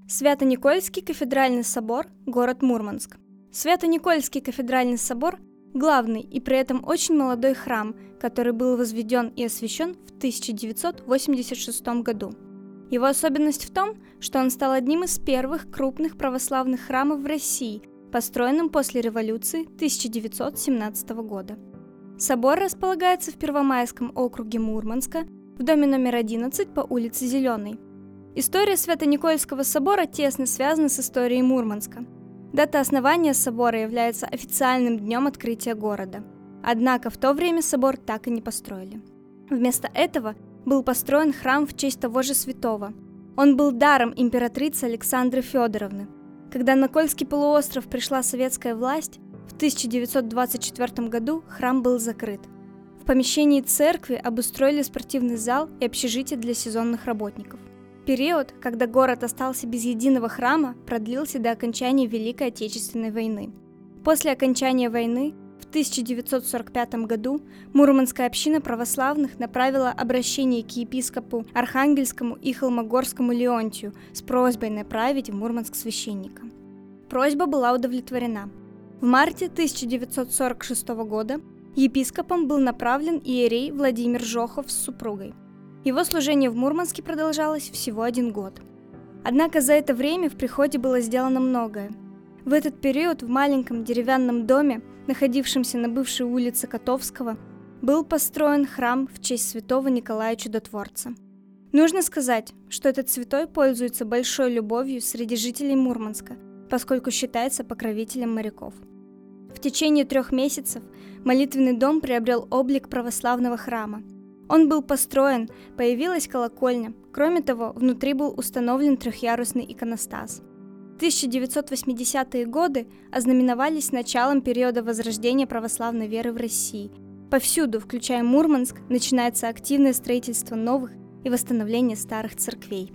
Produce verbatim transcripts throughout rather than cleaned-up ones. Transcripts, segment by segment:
Свято-Никольский кафедральный собор, город Мурманск. Свято-Никольский кафедральный собор – главный и при этом очень молодой храм, который был возведен и освящен в тысяча девятьсот восемьдесят шестом году. Его особенность в том, что он стал одним из первых крупных православных храмов в России, построенным после революции тысяча девятьсот семнадцатого года. Собор располагается в Первомайском округе Мурманска, в доме номер одиннадцать по улице Зеленой. История Свято-Никольского собора тесно связана с историей Мурманска. Дата основания собора является официальным днем открытия города. Однако в то время собор так и не построили. Вместо этого был построен храм в честь того же святого. Он был даром императрицы Александры Федоровны. Когда на Кольский полуостров пришла советская власть, в тысяча девятьсот двадцать четвёртом году храм был закрыт. В помещении церкви обустроили спортивный зал и общежитие для сезонных работников. Период, когда город остался без единого храма, продлился до окончания Великой Отечественной войны. После окончания войны в тысяча девятьсот сорок пятом году Мурманская община православных направила обращение к епископу Архангельскому и Холмогорскому Леонтию с просьбой направить в Мурманск священника. Просьба была удовлетворена. В марте тысяча девятьсот сорок шестого года епископом был направлен иерей Владимир Жохов с супругой. Его служение в Мурманске продолжалось всего один год. Однако за это время в приходе было сделано многое. В этот период в маленьком деревянном доме, находившемся на бывшей улице Котовского, был построен храм в честь святого Николая Чудотворца. Нужно сказать, что этот святой пользуется большой любовью среди жителей Мурманска, поскольку считается покровителем моряков. В течение трех месяцев молитвенный дом приобрел облик православного храма. Он был построен, появилась колокольня, кроме того, внутри был установлен трехъярусный иконостас. тысяча девятьсот восьмидесятые годы ознаменовались началом периода возрождения православной веры в России. Повсюду, включая Мурманск, начинается активное строительство новых и восстановление старых церквей.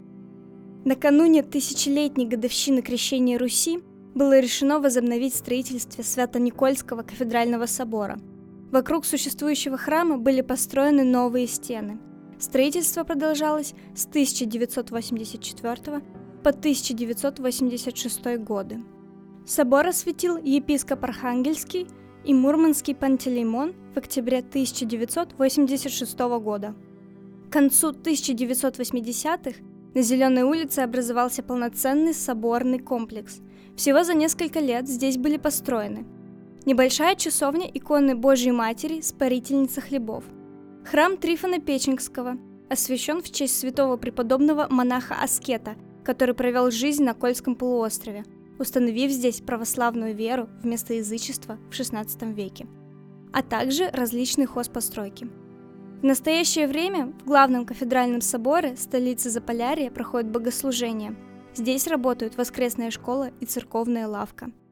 Накануне тысячелетней годовщины крещения Руси было решено возобновить строительство Свято-Никольского кафедрального собора. Вокруг существующего храма были построены новые стены. Строительство продолжалось с тысяча девятьсот восемьдесят четвёртого по тысяча девятьсот восемьдесят шестой годы. Собор осветил епископ Архангельский и Мурманский Пантелеймон в октябре тысяча девятьсот восемьдесят шестого года. К концу тысяча девятьсот восьмидесятых на Зеленой улице образовался полноценный соборный комплекс. Всего за несколько лет здесь были построены небольшая часовня иконы Божьей Матери, Спарительницы хлебов. Храм Трифона Печенгского освящен в честь святого преподобного монаха-аскета, который провел жизнь на Кольском полуострове, установив здесь православную веру вместо язычества в шестнадцатом веке, а также различные хозпостройки. В настоящее время в главном кафедральном соборе столицы Заполярья проходят богослужения. Здесь работают воскресная школа и церковная лавка.